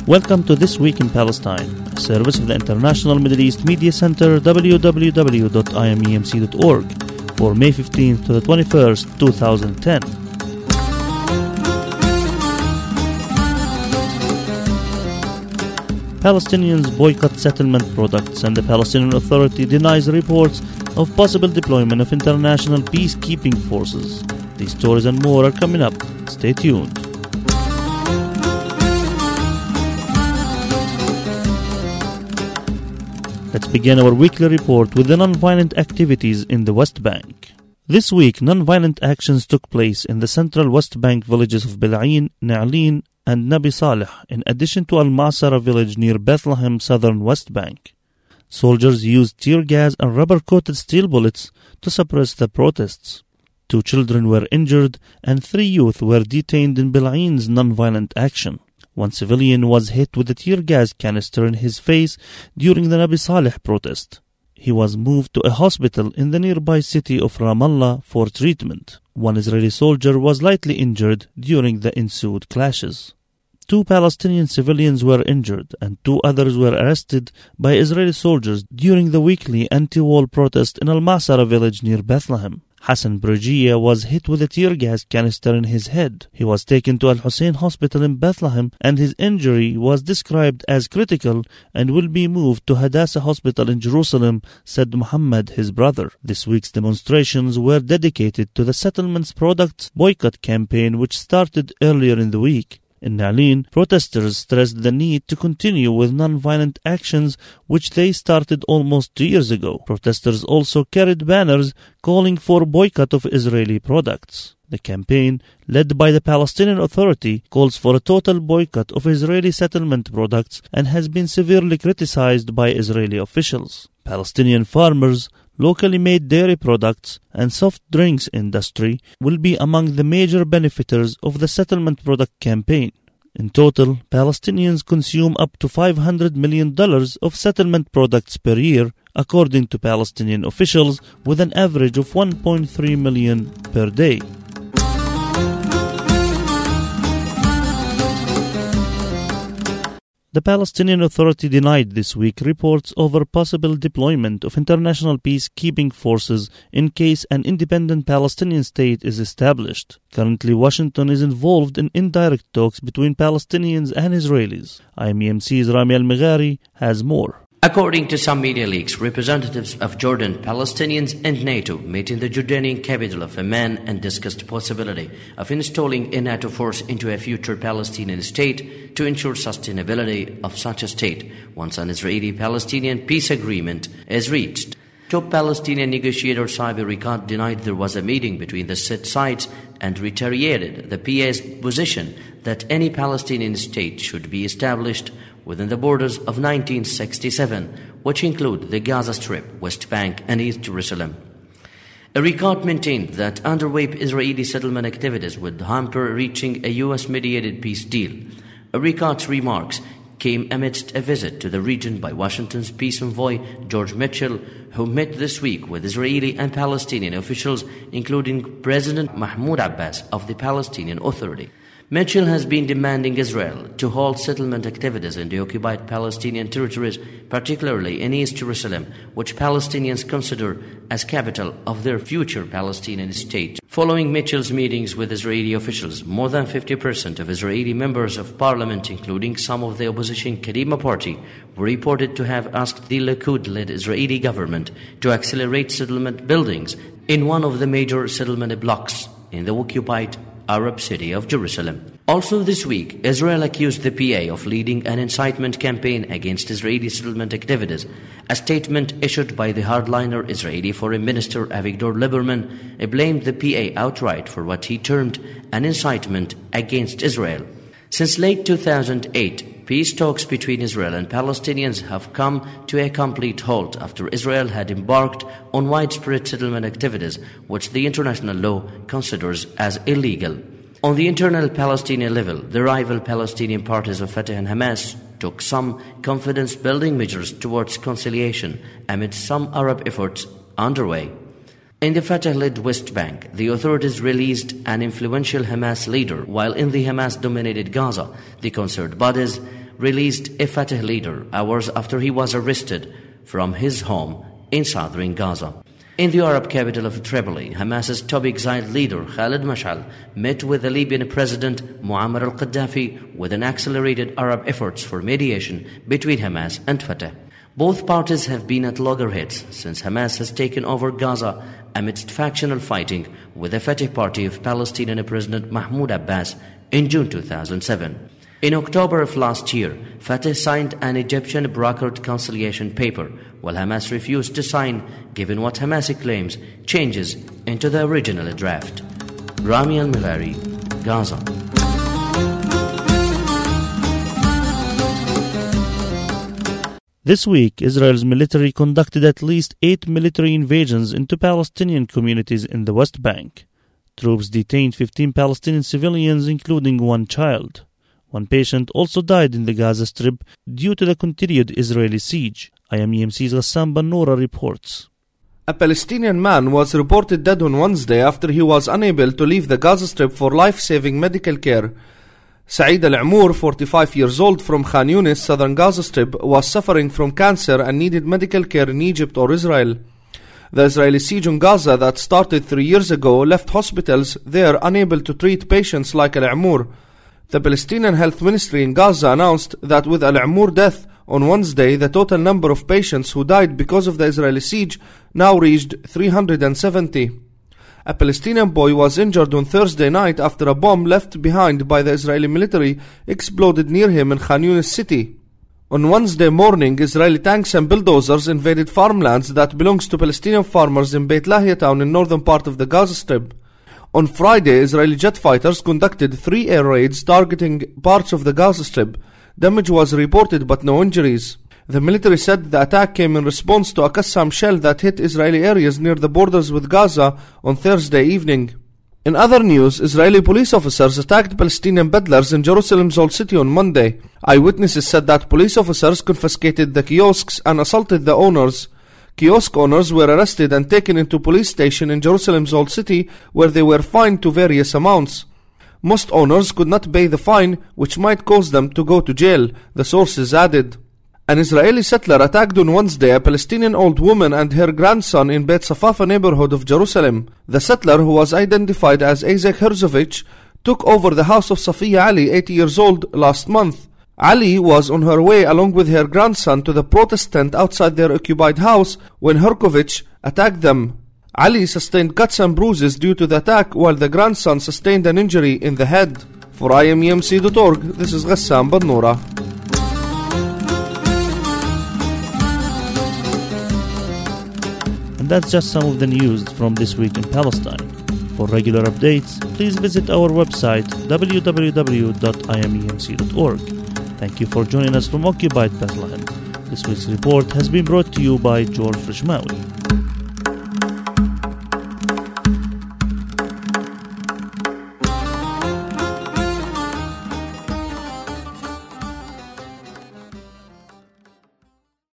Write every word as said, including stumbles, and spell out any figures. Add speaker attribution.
Speaker 1: Welcome to This Week in Palestine, a service of the International Middle East Media Center, w w w dot i m e m c dot org, for May fifteenth to the twenty-first, two thousand ten. Palestinians boycott settlement products, and the Palestinian Authority denies reports of possible deployment of international peacekeeping forces. These stories and more are coming up. Stay tuned. Let's begin our weekly report with the non-violent activities in the West Bank. This week, non-violent actions took place in the central West Bank villages of Bil'ain, Na'lin, and Nabi Saleh, in addition to Al-Ma'sara village near Bethlehem, southern West Bank. Soldiers used tear gas and rubber-coated steel bullets to suppress the protests. Two children were injured and three youth were detained in Bil'ain's non-violent action. One civilian was hit with a tear gas canister in his face during the Nabi Saleh protest. He was moved to a hospital in the nearby city of Ramallah for treatment. One Israeli soldier was lightly injured during the ensued clashes. Two Palestinian civilians were injured and two others were arrested by Israeli soldiers during the weekly anti-war protest in Al-Ma'sara village near Bethlehem. Hassan Bergia was hit with a tear gas canister in his head. He was taken to Al-Hussein Hospital in Bethlehem and his injury was described as critical and will be moved to Hadassah Hospital in Jerusalem, said Muhammad, his brother. This week's demonstrations were dedicated to the settlement's products boycott campaign, which started earlier in the week. In Na'lin, protesters stressed the need to continue with non-violent actions which they started almost two years ago. Protesters also carried banners calling for boycott of Israeli products. The campaign, led by the Palestinian Authority, calls for a total boycott of Israeli settlement products and has been severely criticized by Israeli officials. Palestinian farmers, locally made dairy products, and soft drinks industry will be among the major benefiters of the settlement product campaign. In total, Palestinians consume up to five hundred million dollars of settlement products per year, according to Palestinian officials, with an average of one point three million per day. The Palestinian Authority denied this week reports over possible deployment of international peacekeeping forces in case an independent Palestinian state is established. Currently, Washington is involved in indirect talks between Palestinians and Israelis. I M E M C's Rami Al-Meghari has more.
Speaker 2: According to some media leaks, representatives of Jordan, Palestinians and NATO met in the Jordanian capital of Amman and discussed the possibility of installing a NATO force into a future Palestinian state to ensure sustainability of such a state once an Israeli-Palestinian peace agreement is reached. Top Palestinian negotiator Saeb Erekat denied there was a meeting between the said sides and reiterated the P A's position that any Palestinian state should be established within the borders of nineteen sixty-seven, which include the Gaza Strip, West Bank, and East Jerusalem. Erekat maintained that underway Israeli settlement activities would hamper reaching a U S-mediated peace deal. Erekat's remarks came amidst a visit to the region by Washington's peace envoy George Mitchell, who met this week with Israeli and Palestinian officials, including President Mahmoud Abbas of the Palestinian Authority. Mitchell has been demanding Israel to halt settlement activities in the occupied Palestinian territories, particularly in East Jerusalem, which Palestinians consider as capital of their future Palestinian state. Following Mitchell's meetings with Israeli officials, more than fifty percent of Israeli members of parliament, including some of the opposition Kadima party, were reported to have asked the Likud-led Israeli government to accelerate settlement buildings in one of the major settlement blocks in the occupied Arab city of Jerusalem. Also this week, Israel accused the P A of leading an incitement campaign against Israeli settlement activities. A statement issued by the hardliner Israeli Foreign Minister Avigdor Lieberman blamed the P A outright for what he termed an incitement against Israel. Since late two thousand eight, peace talks between Israel and Palestinians have come to a complete halt after Israel had embarked on widespread settlement activities, which the international law considers as illegal. On the internal Palestinian level, the rival Palestinian parties of Fatah and Hamas took some confidence-building measures towards conciliation amid some Arab efforts underway. In the Fatah-led West Bank, the authorities released an influential Hamas leader, while in the Hamas-dominated Gaza, the concerned bodies released a Fatah leader hours after he was arrested from his home in southern Gaza. In the Arab capital of Tripoli, Hamas's top exiled leader Khalid Mash'al met with the Libyan President Muammar al-Gaddafi with an accelerated Arab efforts for mediation between Hamas and Fatah. Both parties have been at loggerheads since Hamas has taken over Gaza amidst factional fighting with the Fatah Party of Palestinian President Mahmoud Abbas in June two thousand seven. In October of last year, Fatah signed an Egyptian brokered conciliation paper, while Hamas refused to sign, given what Hamas claims changes into the original draft. Rami Al-Milari, Gaza.
Speaker 1: This week, Israel's military conducted at least eight military invasions into Palestinian communities in the West Bank. Troops detained fifteen Palestinian civilians, including one child. One patient also died in the Gaza Strip due to the continued Israeli siege. I M E M C's Ghassan Bannoura reports.
Speaker 3: A Palestinian man was reported dead on Wednesday after he was unable to leave the Gaza Strip for life-saving medical care. Saeed Al-Amour, forty-five years old, from Khan Yunis, southern Gaza Strip, was suffering from cancer and needed medical care in Egypt or Israel. The Israeli siege on Gaza that started three years ago left hospitals there unable to treat patients like Al-Amour. The Palestinian Health Ministry in Gaza announced that with Al-Amour death on Wednesday, the total number of patients who died because of the Israeli siege now reached three hundred seventy. A Palestinian boy was injured on Thursday night after a bomb left behind by the Israeli military exploded near him in Khan Yunis city. On Wednesday morning, Israeli tanks and bulldozers invaded farmlands that belongs to Palestinian farmers in Beit Lahia town in northern part of the Gaza Strip. On Friday, Israeli jet fighters conducted three air raids targeting parts of the Gaza Strip. Damage was reported but no injuries. The military said the attack came in response to a Qassam shell that hit Israeli areas near the borders with Gaza on Thursday evening. In other news, Israeli police officers attacked Palestinian peddlers in Jerusalem's Old City on Monday. Eyewitnesses said that police officers confiscated the kiosks and assaulted the owners. Kiosk owners were arrested and taken into police station in Jerusalem's Old City, where they were fined to various amounts. Most owners could not pay the fine, which might cause them to go to jail, the sources added. An Israeli settler attacked on Wednesday a Palestinian old woman and her grandson in Beit Safafa neighborhood of Jerusalem. The settler, who was identified as Isaac Herzovich, took over the house of Safiya Ali, eighty years old, last month. Ali was on her way along with her grandson to the protest tent outside their occupied house when Herkovich attacked them. Ali sustained cuts and bruises due to the attack, while the grandson sustained an injury in the head. For I M E M C dot org, this is Ghassan Bannoura.
Speaker 1: And that's just some of the news from this week in Palestine. For regular updates, please visit our website w w w dot i m e m c dot org. Thank you for joining us from Occupied Bethlehem. This week's report has been brought to you by George Rishmawi.